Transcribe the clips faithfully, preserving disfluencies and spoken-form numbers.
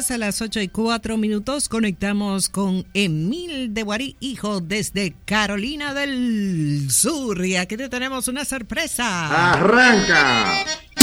días, a las ocho y cuatro minutos conectamos con Emil de Guarí, hijo, desde Carolina del Sur. Y aquí te tenemos una sorpresa. ¡Arranca!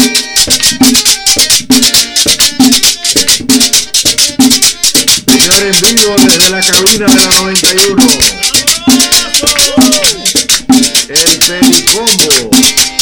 Señor, en vivo desde la cabina de la noventa y uno. El Pericombo.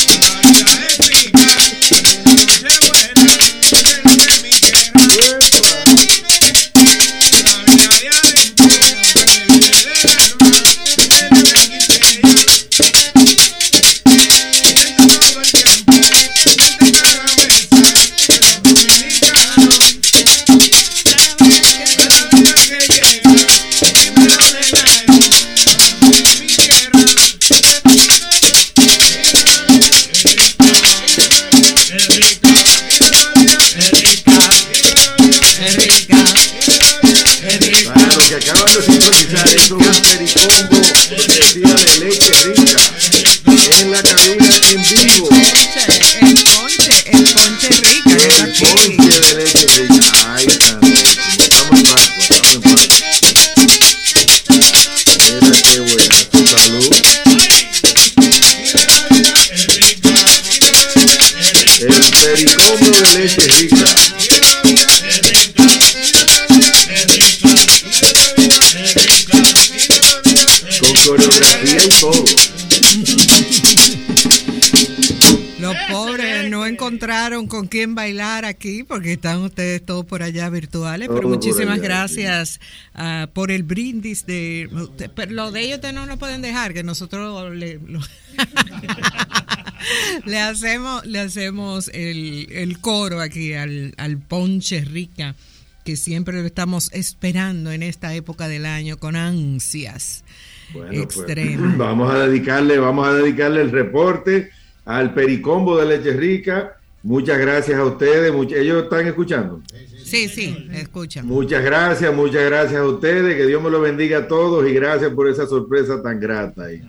Con quién bailar aquí, porque están ustedes todos por allá virtuales, pero oh, muchísimas gracias uh, por el brindis de, pero lo de ellos no nos pueden dejar, que nosotros le, lo, le hacemos le hacemos el, el coro aquí al, al Ponche Rica, que siempre lo estamos esperando en esta época del año con ansias bueno, extremas. Pues, vamos a dedicarle, vamos a dedicarle el reporte al Pericombo de Leche Rica. Muchas gracias a ustedes. Much- ¿Ellos están escuchando? Sí, sí, escuchan. Muchas gracias, muchas gracias a ustedes. Que Dios me los bendiga a todos y gracias por esa sorpresa tan grata. Ahí.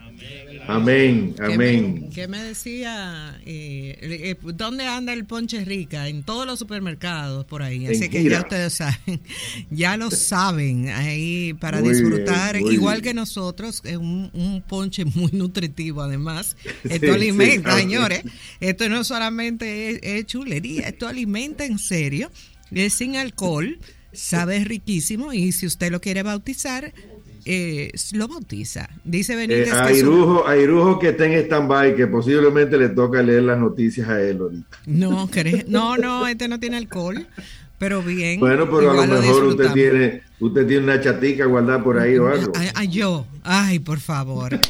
Amén, amén. ¿Qué me, me decía? Eh, eh, ¿Dónde anda el Ponche Rica? En todos los supermercados por ahí. Así en que Kira. Ya ustedes saben, ya lo saben ahí para muy disfrutar. Bien, igual bien. Que nosotros, es un, un ponche muy nutritivo además. Esto sí, alimenta, sí, señores. Esto no solamente es, es chulería, esto alimenta en serio. Es sin alcohol, sabe riquísimo y si usted lo quiere bautizar, Eh, lo bautiza. Dice Benítez. Eh, a, Irujo, a Irujo que está en stand-by, que posiblemente le toca leer las noticias a él ahorita. No, ¿cree? no, no, este no tiene alcohol, pero bien. Bueno, pero a lo mejor lo usted tiene usted tiene una chatica guardada por ahí o algo. Ay, ay, yo, ay, por favor.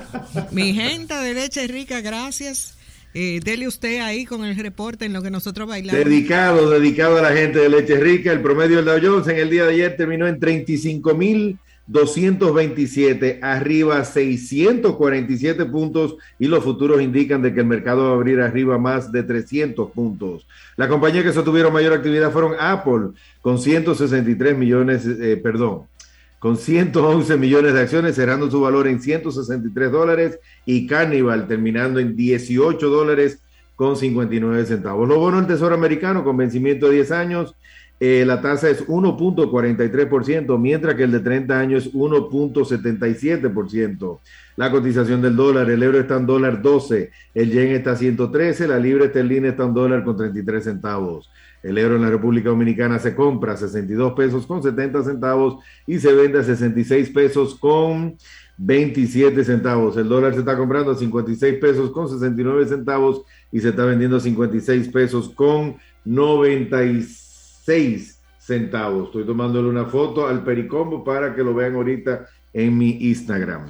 Mi gente de Leche Rica, gracias. Eh, dele usted ahí con el reporte en lo que nosotros bailamos. Dedicado, dedicado a la gente de Leche Rica. El promedio del Dow Jones en el día de ayer terminó en treinta y cinco mil doscientos veintisiete, arriba seiscientos cuarenta y siete puntos y los futuros indican de que el mercado va a abrir arriba más de trescientos puntos. La compañía que sostuvieron mayor actividad fueron Apple con ciento sesenta y tres millones, eh, perdón, con ciento once millones de acciones, cerrando su valor en ciento sesenta y tres dólares y Carnival terminando en dieciocho dólares con cincuenta y nueve centavos. Los bonos del Tesoro americano con vencimiento de diez años, Eh, la tasa es uno punto cuarenta y tres por ciento, mientras que el de treinta años es uno punto setenta y siete por ciento. La cotización del dólar, el euro está en dólar doce, el yen está a ciento trece, la libra esterlina está en dólar con treinta y tres centavos. El euro en la República Dominicana se compra a sesenta y dos pesos con setenta centavos y se vende a sesenta y seis pesos con veintisiete centavos. El dólar se está comprando a cincuenta y seis pesos con sesenta y nueve centavos y se está vendiendo a cincuenta y seis pesos con noventa y seis centavos. Estoy tomándole una foto al Pericombo para que lo vean ahorita en mi Instagram.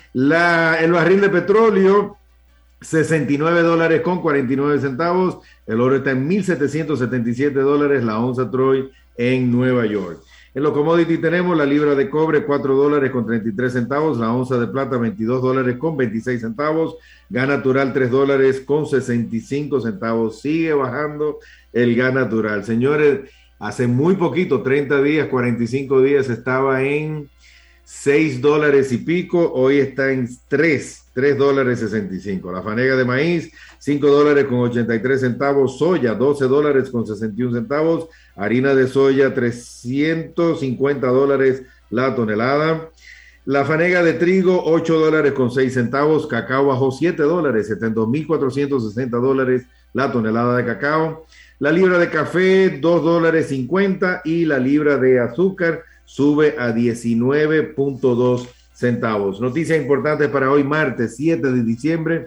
La, el barril de petróleo, sesenta y nueve dólares con cuarenta y nueve centavos. El oro está en mil setecientos setenta y siete dólares, la onza Troy en Nueva York. En los commodities tenemos la libra de cobre, cuatro dólares con treinta y tres centavos, la onza de plata, veintidós dólares con veintiséis centavos, gas natural, tres dólares con sesenta y cinco centavos. Sigue bajando el gas natural. Señores, hace muy poquito, treinta días, cuarenta y cinco días, estaba en seis dólares y pico, hoy está en tres, tres dólares sesenta y cinco. La fanega de maíz, cinco dólares con ochenta y tres centavos. Soya, doce dólares con sesenta y uno centavos. Harina de soya, trescientos cincuenta dólares la tonelada. La fanega de trigo, ocho dólares con seis centavos. Cacao bajó siete dólares, setenta y dos mil cuatrocientos sesenta dólares la tonelada de cacao. La libra de café, dos dólares cincuenta, y la libra de azúcar sube a diecinueve punto dos centavos. Noticias importantes para hoy, martes siete de diciembre.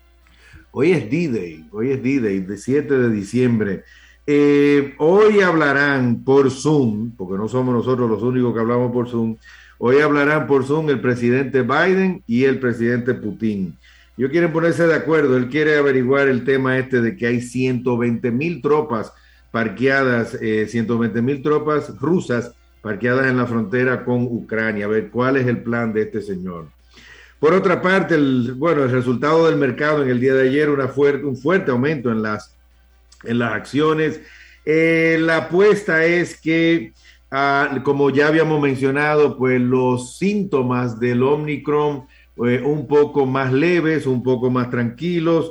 Hoy es D-Day, hoy es D-Day, de siete de diciembre. Eh, hoy hablarán por Zoom, porque no somos nosotros los únicos que hablamos por Zoom. Hoy hablarán por Zoom el presidente Biden y el presidente Putin. Ellos quieren ponerse de acuerdo. Él quiere averiguar el tema este de que hay ciento veinte mil tropas parqueadas, eh, ciento veinte mil tropas rusas parqueadas en la frontera con Ucrania. A ver cuál es el plan de este señor. Por otra parte, el, bueno, el resultado del mercado en el día de ayer, una fuerte, un fuerte aumento en las, en las acciones. Eh, la apuesta es que Uh, como ya habíamos mencionado, pues los síntomas del Omicron eh, un poco más leves, un poco más tranquilos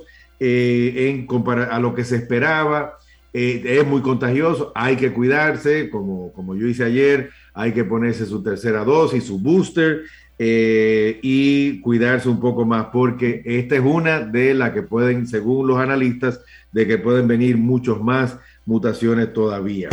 eh, en compara- a lo que se esperaba. Eh, es muy contagioso, hay que cuidarse, como, como yo hice ayer, hay que ponerse su tercera dosis, su booster, eh, y cuidarse un poco más, porque esta es una de las que pueden, según los analistas, de que pueden venir muchos más mutaciones todavía.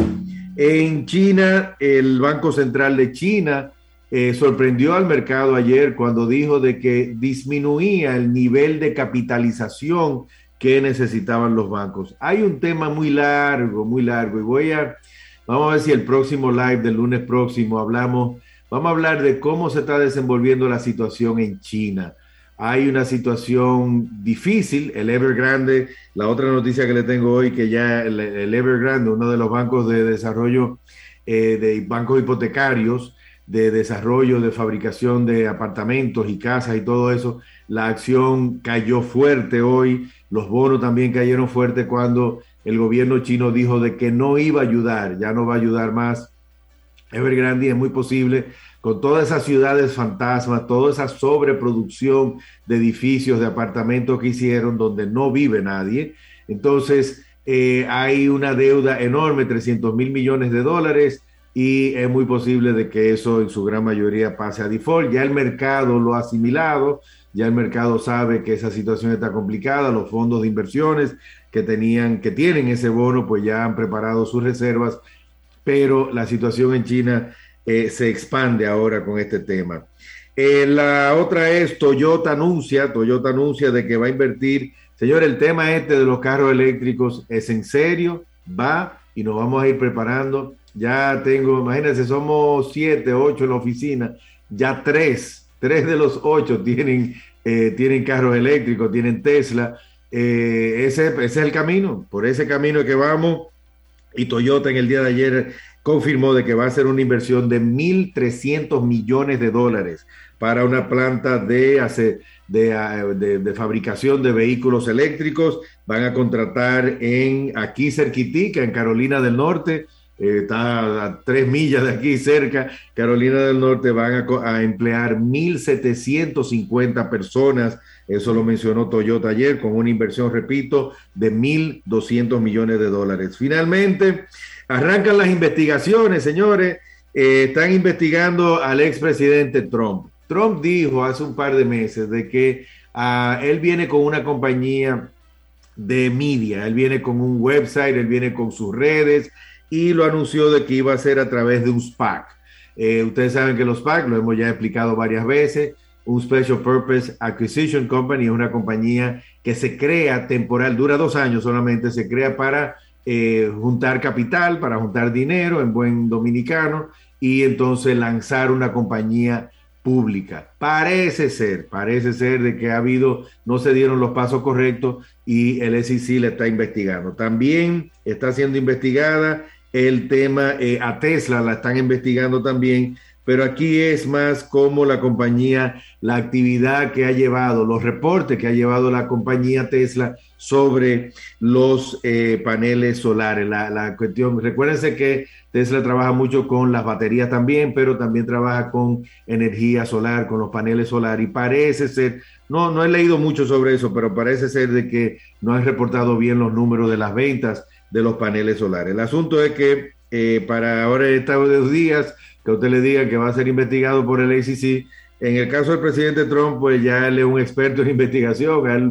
En China, el Banco Central de China eh, sorprendió al mercado ayer cuando dijo de que disminuía el nivel de capitalización que necesitaban los bancos. Hay un tema muy largo, muy largo, y voy a, vamos a ver si el próximo live del lunes próximo hablamos, vamos a hablar de cómo se está desenvolviendo la situación en China. Hay una situación difícil, el Evergrande, la otra noticia que le tengo hoy, que ya el, el Evergrande, uno de los bancos de desarrollo, eh, de bancos hipotecarios, de desarrollo, de fabricación de apartamentos y casas y todo eso, la acción cayó fuerte hoy, los bonos también cayeron fuerte cuando el gobierno chino dijo de que no iba a ayudar, ya no va a ayudar más. Evergrande, es muy posible, con todas esas ciudades fantasmas, toda esa sobreproducción de edificios, de apartamentos que hicieron donde no vive nadie. Entonces, eh, hay una deuda enorme, trescientos mil millones de dólares, y es muy posible de que eso en su gran mayoría pase a default. Ya el mercado lo ha asimilado, ya el mercado sabe que esa situación está complicada, los fondos de inversiones que tenían, que tienen ese bono, pues ya han preparado sus reservas, pero la situación en China eh, se expande ahora con este tema. Eh, la otra es Toyota anuncia, Toyota anuncia de que va a invertir. Señor, el tema este de los carros eléctricos es en serio, va, y nos vamos a ir preparando. Ya tengo, imagínense, somos siete, ocho en la oficina, ya tres, tres de los ocho tienen, eh, tienen carros eléctricos, tienen Tesla. Eh, ese, ese es el camino, por ese camino que vamos. Y Toyota en el día de ayer confirmó de que va a hacer una inversión de mil trescientos millones de dólares para una planta de, de, de, de fabricación de vehículos eléctricos. Van a contratar en aquí cerquitica, en Carolina del Norte, eh, está a tres millas de aquí cerca, Carolina del Norte. Van a, a emplear mil setecientos cincuenta personas. Eso lo mencionó Toyota ayer, con una inversión, repito, de mil doscientos millones de dólares. Finalmente, arrancan las investigaciones, señores. Eh, están investigando al expresidente Trump. Trump dijo hace un par de meses de que uh, él viene con una compañía de media, él viene con un website, él viene con sus redes, y lo anunció de que iba a ser a través de un SPAC. Eh, ustedes saben que los SPAC, lo hemos ya explicado varias veces. Un Special Purpose Acquisition Company es una compañía que se crea temporal, dura dos años solamente, se crea para eh, juntar capital, para juntar dinero en buen dominicano, y entonces lanzar una compañía pública. Parece ser, parece ser de que ha habido, no se dieron los pasos correctos y el S E C la está investigando. También está siendo investigada el tema, eh, a Tesla la están investigando también pero aquí es más como la compañía, la actividad que ha llevado, los reportes que ha llevado la compañía Tesla sobre los eh, paneles solares. La, la cuestión, recuérdense que Tesla trabaja mucho con las baterías también, pero también trabaja con energía solar, con los paneles solares, y parece ser, no, no he leído mucho sobre eso, pero parece ser de que no han reportado bien los números de las ventas de los paneles solares. El asunto es que eh, para ahora estos días, que usted le diga que va a ser investigado por el A C C. En el caso del presidente Trump, pues ya él es un experto en investigación, él,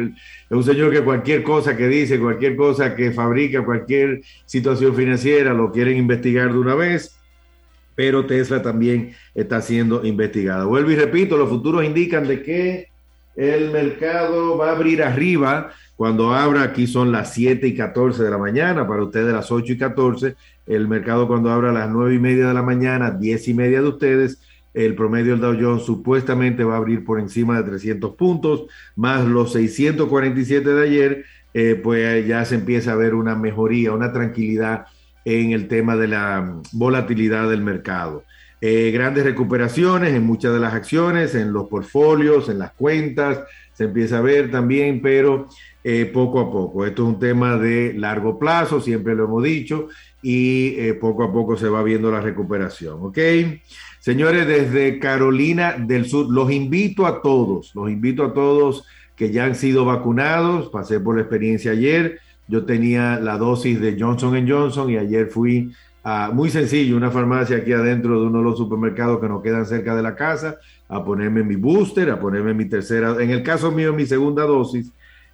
es un señor que cualquier cosa que dice, cualquier cosa que fabrica, cualquier situación financiera, lo quieren investigar de una vez, pero Tesla también está siendo investigada. Vuelvo y repito, los futuros indican de que el mercado va a abrir arriba. Cuando abra, aquí son las siete y catorce de la mañana, para ustedes las ocho y catorce, el mercado cuando abra a las nueve y media de la mañana, diez y media de ustedes, el promedio del Dow Jones supuestamente va a abrir por encima de trescientos puntos, más los seiscientos cuarenta y siete de ayer, eh, pues ya se empieza a ver una mejoría, una tranquilidad en el tema de la volatilidad del mercado. Eh, grandes recuperaciones en muchas de las acciones, en los portfolios, en las cuentas, se empieza a ver también, pero eh, poco a poco. Esto es un tema de largo plazo, siempre lo hemos dicho, y eh, poco a poco se va viendo la recuperación, ¿ok? Señores, desde Carolina del Sur, los invito a todos, los invito a todos que ya han sido vacunados. Pasé por la experiencia ayer, yo tenía la dosis de Johnson and Johnson y ayer fui a, muy sencillo, una farmacia aquí adentro de uno de los supermercados que nos quedan cerca de la casa, a ponerme mi booster, a ponerme mi tercera, en el caso mío mi segunda dosis,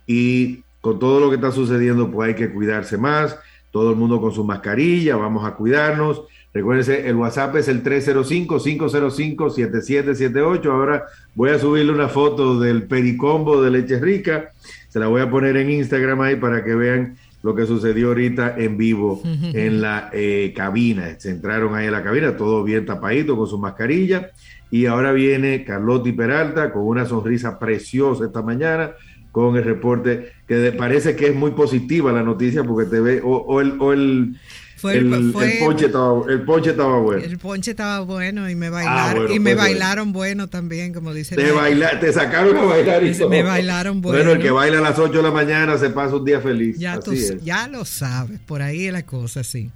y con todo lo que está sucediendo pues hay que cuidarse más, todo el mundo con su mascarilla, vamos a cuidarnos. Recuérdense, el WhatsApp es el tres cero cinco, cinco cero cinco, siete siete siete ocho. Ahora voy a subirle una foto del pericombo de Leche Rica. Se la voy a poner en Instagram ahí para que vean lo que sucedió ahorita en vivo en la eh, cabina. Se entraron ahí a la cabina, todo bien tapadito con su mascarilla. Y ahora viene Carlotti Peralta con una sonrisa preciosa esta mañana, con el reporte que de, parece que es muy positiva la noticia porque te ve, o, o el... O el Fue, el, fue, el, ponche estaba, el ponche estaba bueno. El ponche estaba bueno y me bailaron, ah, bueno, y me bailaron bueno. bueno también, como dice. Te, baila, te sacaron a bailar y todo. Me bailaron bueno. Bueno, el que baila a las ocho de la mañana se pasa un día feliz. Ya, tú, ya lo sabes, por ahí es la cosa, sí.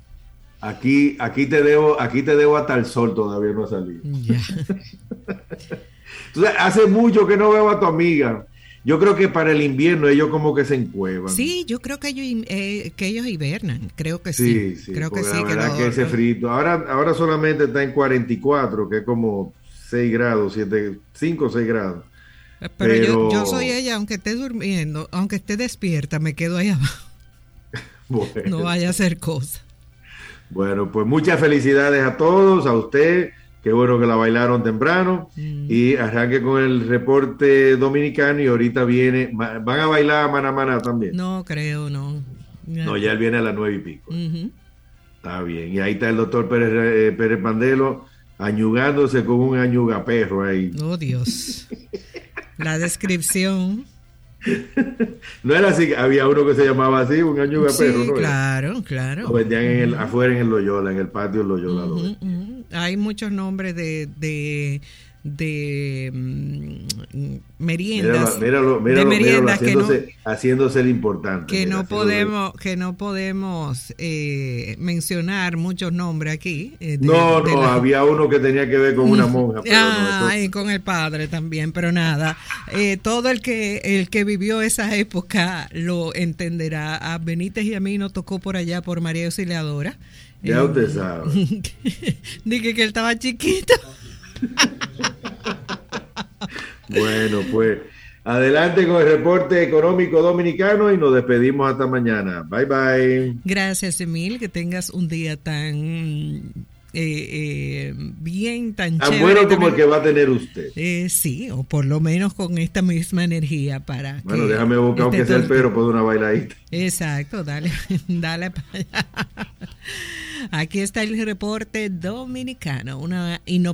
Aquí, aquí te debo, aquí te debo hasta el sol, todavía no ha salido. Ya. Entonces, hace mucho que no veo a tu amiga. Yo creo que para el invierno ellos como que se encuevan. Sí, yo creo que ellos eh, que ellos hibernan, creo que sí. Sí, sí creo que sí. La verdad que, que ese frito. Ahora, ahora solamente está en cuarenta y cuatro, que es como seis grados, siete, cinco o seis grados. Pero, Pero... Yo, yo soy ella, aunque esté durmiendo, aunque esté despierta, me quedo ahí abajo. Bueno. No vaya a hacer cosa. Bueno, pues muchas felicidades a todos, a usted. Qué bueno que la bailaron temprano. Mm. Y arranque con el reporte dominicano y ahorita viene, ¿van a bailar a Maná Maná también? No, creo, no. Ya. No, ya él viene a las nueve y pico. Uh-huh. Está bien. Y ahí está el doctor Pérez, eh, Pérez Pandelo añugándose con un añugaperro ahí. Oh, Dios. La descripción. No era así, había uno que se llamaba así, un añugaperro, sí, ¿no? Claro, claro. Lo vendían en el, afuera en el Loyola, en el patio del Loyola. Uh-huh, uh-huh. Hay muchos nombres de, de, de um, meriendas. Míralo, míralo, míralo, de meriendas míralo haciéndose, que no, haciéndose el importante. Que mira, no podemos, que no podemos eh, mencionar muchos nombres aquí. Eh, de, no, de no, la... había uno que tenía que ver con una monja. Pero ah, no, esto... y con el padre también, pero nada. Eh, todo el que el que vivió esa época lo entenderá. A Benítez y a mí nos tocó por allá por María Auxiliadora. Ya usted sabe. Dije que él estaba chiquito. Bueno, pues adelante con el reporte económico dominicano y nos despedimos hasta mañana. Bye, bye. Gracias, Emil. Que tengas un día tan eh, eh, bien, tan, tan chévere. Tan bueno como también. El que va a tener usted. Eh, sí, o por lo menos con esta misma energía para bueno, que déjame buscar aunque sea el perro por una bailadita. Exacto, dale, dale para allá. Aquí está el reporte dominicano, una inoportunidad.